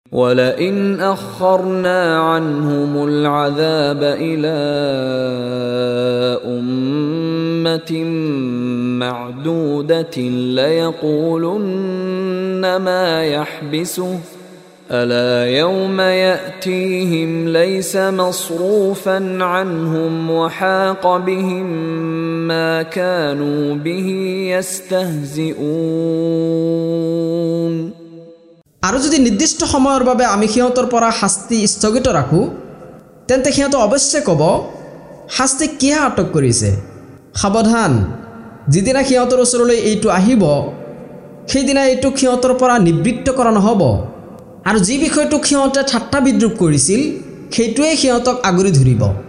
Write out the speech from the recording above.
ولئن أخرنا عنهم العذاب إلى أمة معدودة ليقولن ما يحبسه ألا يوم يأتيهم ليس مصروفا عنهم وحاق بهم ما كانوا به يستهزئون আৰু যদি নিৰ্দিষ্ট সময়ৰ বাবে আমি সিহঁতৰ পৰা শাস্তি স্থগিত ৰাখো তেন্তে সিহঁতে অৱশ্যে ক'ব শাস্তি কিয় আটক কৰিছে সাৱধান যিদিনা সিহঁতৰ ওচৰলৈ এইটো আহিব সেইদিনা এইটো সিহঁতৰ পৰা নিবৃত্ত কৰা নহ'ব আৰু যি বিষয়টো সিহঁতে ঠাট্টা বিদ্ৰূপ কৰিছিল সেইটোৱে সিহঁতক আগুৰি ধৰিব